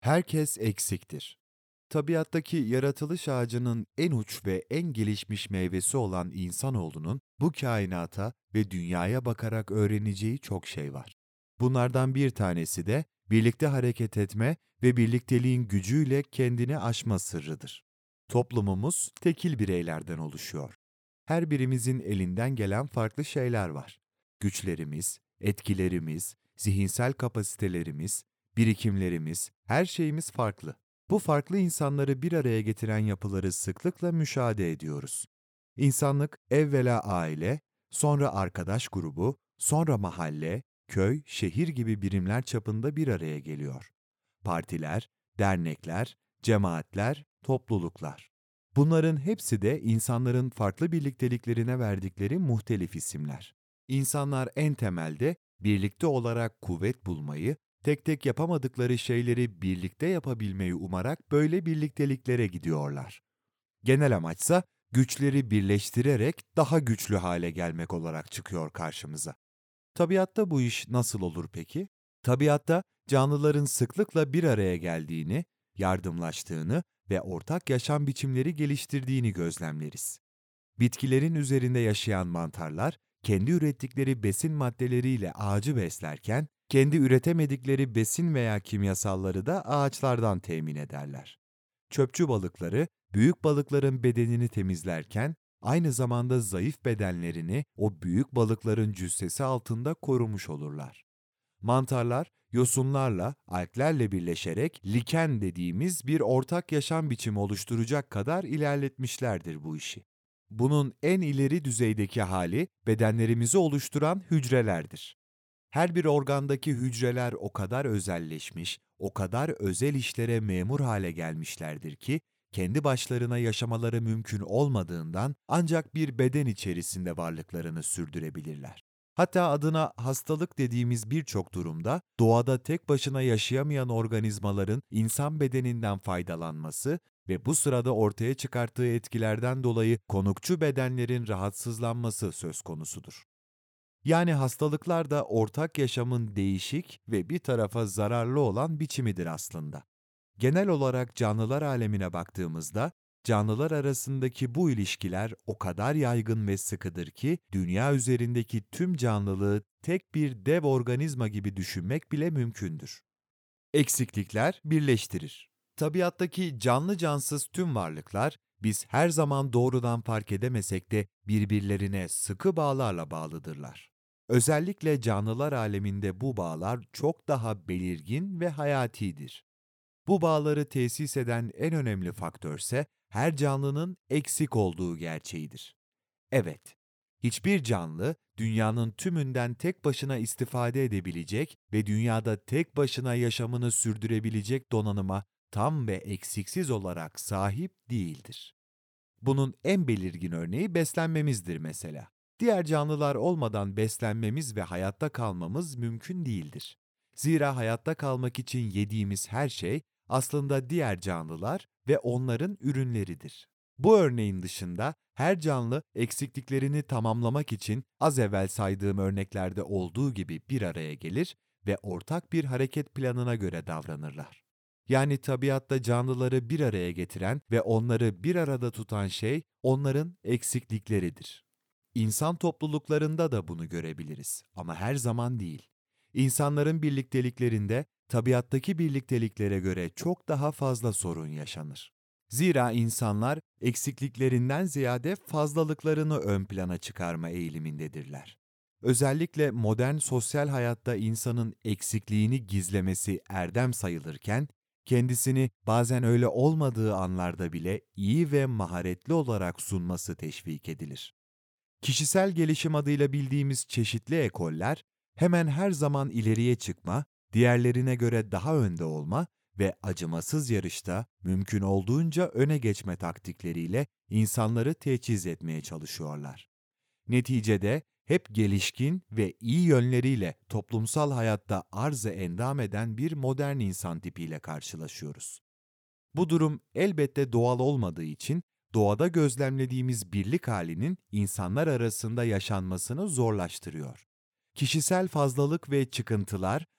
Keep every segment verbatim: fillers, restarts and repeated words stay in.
Herkes eksiktir. Tabiattaki yaratılış ağacının en uç ve en gelişmiş meyvesi olan insanoğlunun bu kainata ve dünyaya bakarak öğreneceği çok şey var. Bunlardan bir tanesi de birlikte hareket etme ve birlikteliğin gücüyle kendini aşma sırrıdır. Toplumumuz tekil bireylerden oluşuyor. Her birimizin elinden gelen farklı şeyler var. Güçlerimiz, etkilerimiz, zihinsel kapasitelerimiz, birikimlerimiz, her şeyimiz farklı. Bu farklı insanları bir araya getiren yapıları sıklıkla müşahede ediyoruz. İnsanlık evvela aile, sonra arkadaş grubu, sonra mahalle, köy, şehir gibi birimler çapında bir araya geliyor. Partiler, dernekler, cemaatler, topluluklar. Bunların hepsi de insanların farklı birlikteliklerine verdikleri muhtelif isimler. İnsanlar en temelde birlikte olarak kuvvet bulmayı, tek tek yapamadıkları şeyleri birlikte yapabilmeyi umarak böyle birlikteliklere gidiyorlar. Genel amaçsa güçleri birleştirerek daha güçlü hale gelmek olarak çıkıyor karşımıza. Tabiatta bu iş nasıl olur peki? Tabiatta canlıların sıklıkla bir araya geldiğini, yardımlaştığını ve ortak yaşam biçimleri geliştirdiğini gözlemleriz. Bitkilerin üzerinde yaşayan mantarlar, kendi ürettikleri besin maddeleriyle ağacı beslerken, kendi üretemedikleri besin veya kimyasalları da ağaçlardan temin ederler. Çöpçü balıkları, büyük balıkların bedenini temizlerken, aynı zamanda zayıf bedenlerini o büyük balıkların cüssesi altında korumuş olurlar. Mantarlar, yosunlarla, alglerle birleşerek liken dediğimiz bir ortak yaşam biçimi oluşturacak kadar ilerletmişlerdir bu işi. Bunun en ileri düzeydeki hali bedenlerimizi oluşturan hücrelerdir. Her bir organdaki hücreler o kadar özelleşmiş, o kadar özel işlere memur hale gelmişlerdir ki, kendi başlarına yaşamaları mümkün olmadığından ancak bir beden içerisinde varlıklarını sürdürebilirler. Hatta adına hastalık dediğimiz birçok durumda doğada tek başına yaşayamayan organizmaların insan bedeninden faydalanması ve bu sırada ortaya çıkarttığı etkilerden dolayı konukçu bedenlerin rahatsızlanması söz konusudur. Yani hastalıklar da ortak yaşamın değişik ve bir tarafa zararlı olan biçimidir aslında. Genel olarak canlılar alemine baktığımızda, canlılar arasındaki bu ilişkiler o kadar yaygın ve sıkıdır ki, dünya üzerindeki tüm canlılığı tek bir dev organizma gibi düşünmek bile mümkündür. Eksiklikler birleştirir. Tabiattaki canlı cansız tüm varlıklar, biz her zaman doğrudan fark edemesek de birbirlerine sıkı bağlarla bağlıdırlar. Özellikle canlılar aleminde bu bağlar çok daha belirgin ve hayatidir. Bu bağları tesis eden en önemli faktörse her canlının eksik olduğu gerçeğidir. Evet, hiçbir canlı dünyanın tümünden tek başına istifade edebilecek ve dünyada tek başına yaşamını sürdürebilecek donanıma tam ve eksiksiz olarak sahip değildir. Bunun en belirgin örneği beslenmemizdir mesela. Diğer canlılar olmadan beslenmemiz ve hayatta kalmamız mümkün değildir. Zira hayatta kalmak için yediğimiz her şey aslında diğer canlılar ve onların ürünleridir. Bu örneğin dışında her canlı eksikliklerini tamamlamak için az evvel saydığım örneklerde olduğu gibi bir araya gelir ve ortak bir hareket planına göre davranırlar. Yani tabiatta canlıları bir araya getiren ve onları bir arada tutan şey onların eksiklikleridir. İnsan topluluklarında da bunu görebiliriz ama her zaman değil. İnsanların birlikteliklerinde tabiattaki birlikteliklere göre çok daha fazla sorun yaşanır. Zira insanlar eksikliklerinden ziyade fazlalıklarını ön plana çıkarma eğilimindedirler. Özellikle modern sosyal hayatta insanın eksikliğini gizlemesi erdem sayılırken, kendisini bazen öyle olmadığı anlarda bile iyi ve maharetli olarak sunması teşvik edilir. Kişisel gelişim adıyla bildiğimiz çeşitli ekoller, hemen her zaman ileriye çıkma, diğerlerine göre daha önde olma ve acımasız yarışta mümkün olduğunca öne geçme taktikleriyle insanları teçhiz etmeye çalışıyorlar. Neticede hep gelişkin ve iyi yönleriyle toplumsal hayatta arz-ı endam eden bir modern insan tipiyle karşılaşıyoruz. Bu durum elbette doğal olmadığı için doğada gözlemlediğimiz birlik halinin insanlar arasında yaşanmasını zorlaştırıyor. Kişisel fazlalık ve çıkıntılar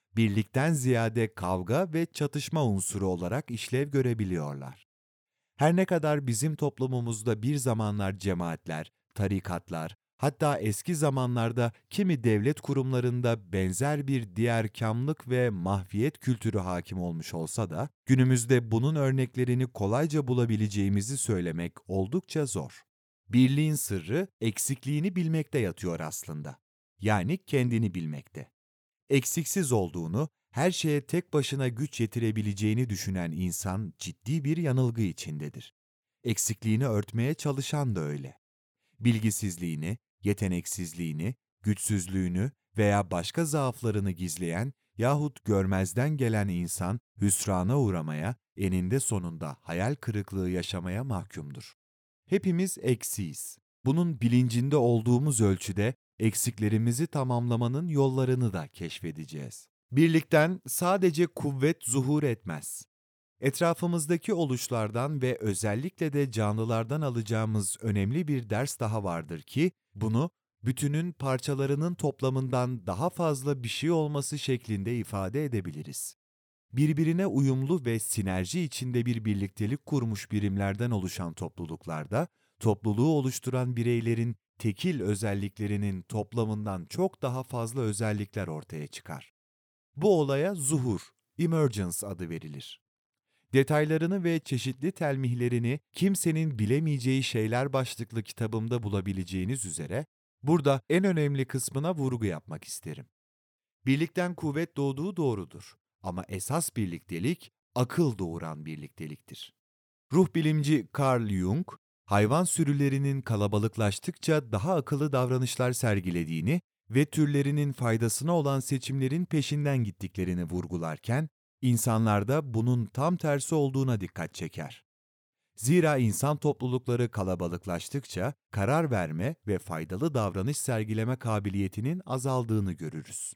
birlikten ziyade kavga ve çatışma unsuru olarak işlev görebiliyorlar. Her ne kadar bizim toplumumuzda bir zamanlar cemaatler, tarikatlar, hatta eski zamanlarda kimi devlet kurumlarında benzer bir diğerkâmlık ve mahfiyet kültürü hakim olmuş olsa da, günümüzde bunun örneklerini kolayca bulabileceğimizi söylemek oldukça zor. Birliğin sırrı, eksikliğini bilmekte yatıyor aslında. Yani kendini bilmekte. Eksiksiz olduğunu, her şeye tek başına güç yetirebileceğini düşünen insan ciddi bir yanılgı içindedir. Eksikliğini örtmeye çalışan da öyle. Bilgisizliğini, yeteneksizliğini, güçsüzlüğünü veya başka zaaflarını gizleyen yahut görmezden gelen insan hüsrana uğramaya, eninde sonunda hayal kırıklığı yaşamaya mahkumdur. Hepimiz eksiyiz. Bunun bilincinde olduğumuz ölçüde eksiklerimizi tamamlamanın yollarını da keşfedeceğiz. Birlikten sadece kuvvet zuhur etmez. Etrafımızdaki oluşlardan ve özellikle de canlılardan alacağımız önemli bir ders daha vardır ki, bunu bütünün parçalarının toplamından daha fazla bir şey olması şeklinde ifade edebiliriz. Birbirine uyumlu ve sinerji içinde bir birliktelik kurmuş birimlerden oluşan topluluklarda, topluluğu oluşturan bireylerin tekil özelliklerinin toplamından çok daha fazla özellikler ortaya çıkar. Bu olaya zuhur, emergence adı verilir. Detaylarını ve çeşitli telmihlerini Kimsenin Bilemeyeceği Şeyler başlıklı kitabımda bulabileceğiniz üzere, burada en önemli kısmına vurgu yapmak isterim. Birlikten kuvvet doğduğu doğrudur. Ama esas birliktelik, akıl doğuran birlikteliktir. Ruh bilimci Carl Jung, hayvan sürülerinin kalabalıklaştıkça daha akıllı davranışlar sergilediğini ve türlerinin faydasına olan seçimlerin peşinden gittiklerini vurgularken, insanlarda bunun tam tersi olduğuna dikkat çeker. Zira insan toplulukları kalabalıklaştıkça karar verme ve faydalı davranış sergileme kabiliyetinin azaldığını görürüz.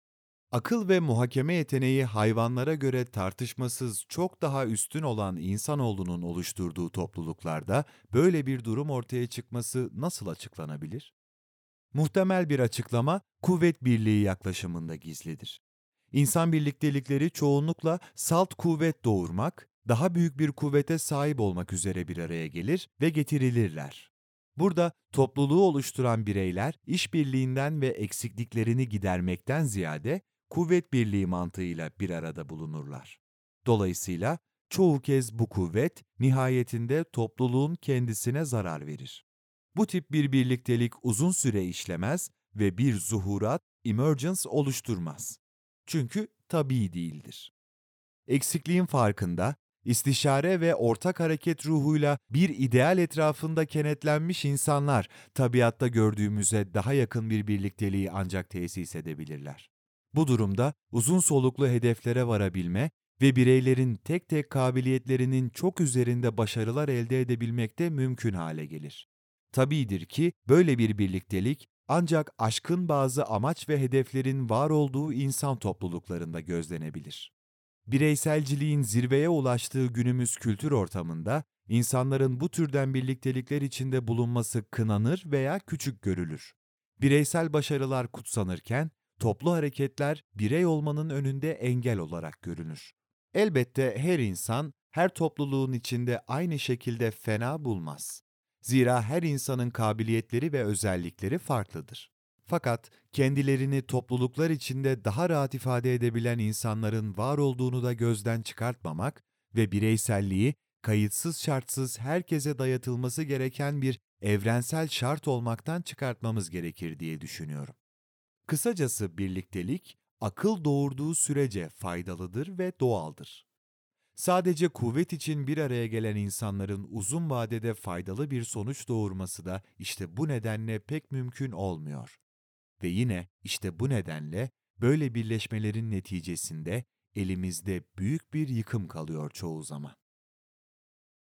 Akıl ve muhakeme yeteneği hayvanlara göre tartışmasız çok daha üstün olan insanoğlunun oluşturduğu topluluklarda böyle bir durum ortaya çıkması nasıl açıklanabilir? Muhtemel bir açıklama, kuvvet birliği yaklaşımında gizlidir. İnsan birliktelikleri çoğunlukla salt kuvvet doğurmak, daha büyük bir kuvvete sahip olmak üzere bir araya gelir ve getirilirler. Burada topluluğu oluşturan bireyler işbirliğinden ve eksikliklerini gidermekten ziyade kuvvet birliği mantığıyla bir arada bulunurlar. Dolayısıyla çoğu kez bu kuvvet nihayetinde topluluğun kendisine zarar verir. Bu tip bir birliktelik uzun süre işlemez ve bir zuhurat, emergence oluşturmaz. Çünkü tabii değildir. Eksikliğin farkında, istişare ve ortak hareket ruhuyla bir ideal etrafında kenetlenmiş insanlar, tabiatta gördüğümüze daha yakın bir birlikteliği ancak tesis edebilirler. Bu durumda uzun soluklu hedeflere varabilme ve bireylerin tek tek kabiliyetlerinin çok üzerinde başarılar elde edebilmekte mümkün hale gelir. Tabiidir ki böyle bir birliktelik ancak aşkın bazı amaç ve hedeflerin var olduğu insan topluluklarında gözlenebilir. Bireyselciliğin zirveye ulaştığı günümüz kültür ortamında, insanların bu türden birliktelikler içinde bulunması kınanır veya küçük görülür. Bireysel başarılar kutsanırken, toplu hareketler birey olmanın önünde engel olarak görünür. Elbette her insan, her topluluğun içinde aynı şekilde fena bulmaz. Zira her insanın kabiliyetleri ve özellikleri farklıdır. Fakat kendilerini topluluklar içinde daha rahat ifade edebilen insanların var olduğunu da gözden çıkartmamak ve bireyselliği kayıtsız şartsız herkese dayatılması gereken bir evrensel şart olmaktan çıkartmamız gerekir diye düşünüyorum. Kısacası birliktelik, akıl doğurduğu sürece faydalıdır ve doğaldır. Sadece kuvvet için bir araya gelen insanların uzun vadede faydalı bir sonuç doğurması da işte bu nedenle pek mümkün olmuyor. Ve yine işte bu nedenle böyle birleşmelerin neticesinde elimizde büyük bir yıkım kalıyor çoğu zaman.